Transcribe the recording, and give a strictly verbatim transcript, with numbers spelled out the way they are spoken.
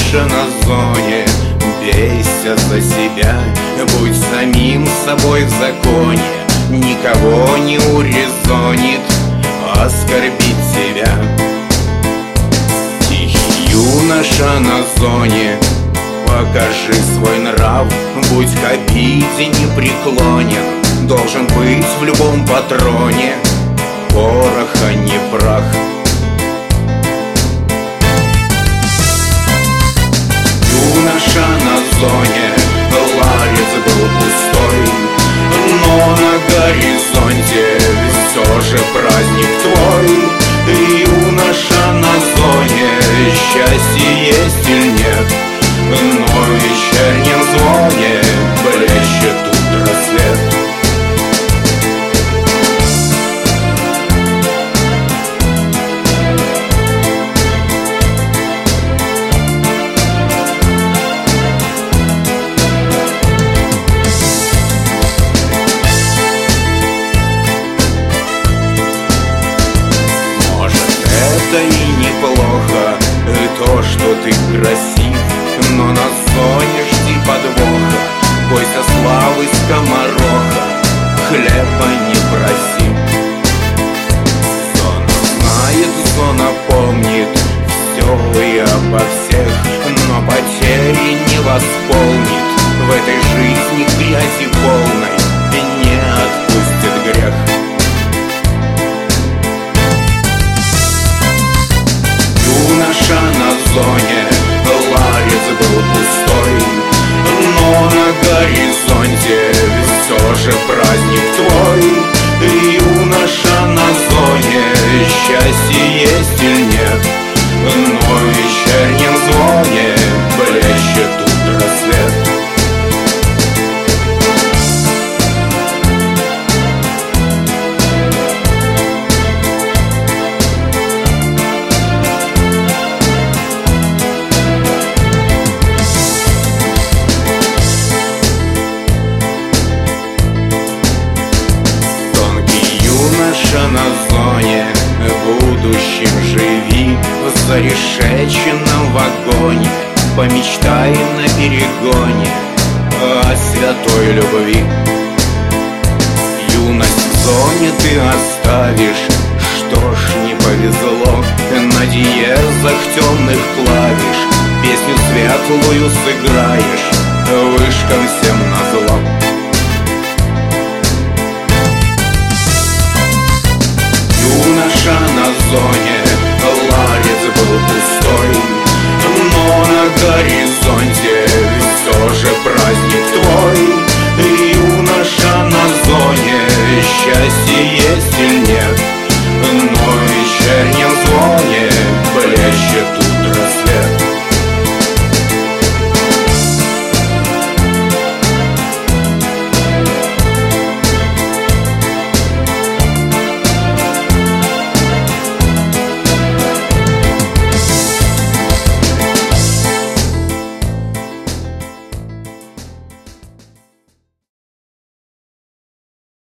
юноша на зоне, бейся за себя, будь самим собой в законе. Никого не урезонит оскорбить себя. Тихий юноша на зоне, покажи свой нрав, будь к обиде непреклонен. Должен быть в любом патроне порох, а не прах. Юноша на зоне, ларец был пустой, но на горизонте все же праздник твой. Юноша на зоне, счастье есть или нет, но в вечернем звоне блещет тут рассвет. Это и неплохо, то, что ты красив, но на зоне жди подвоха. Бойся славы скомороха, хлеба не проси. Зона знает, зона помнит все и обо всех, но потери не восполнит. В этой жизни грязи полной не отпустит грех. Юноша на зоне, ларец был пустой, но на горизонте все же праздник твой. Юноша на зоне, счастье есть или нет, но в вечернем звоне блещет тут рассвет. На зоне, будущем живи в зарешеченном вагоне. Помечтай на перегоне о святой любви. Юность в зоне ты оставишь, что ж не повезло. На диезах темных клавиш песню светлую сыграешь, вышкам всем назло. Юноша на зоне, ларец был пустой, но на горизонте все же праздник твой. Юноша на зоне, счастье есть или нет, но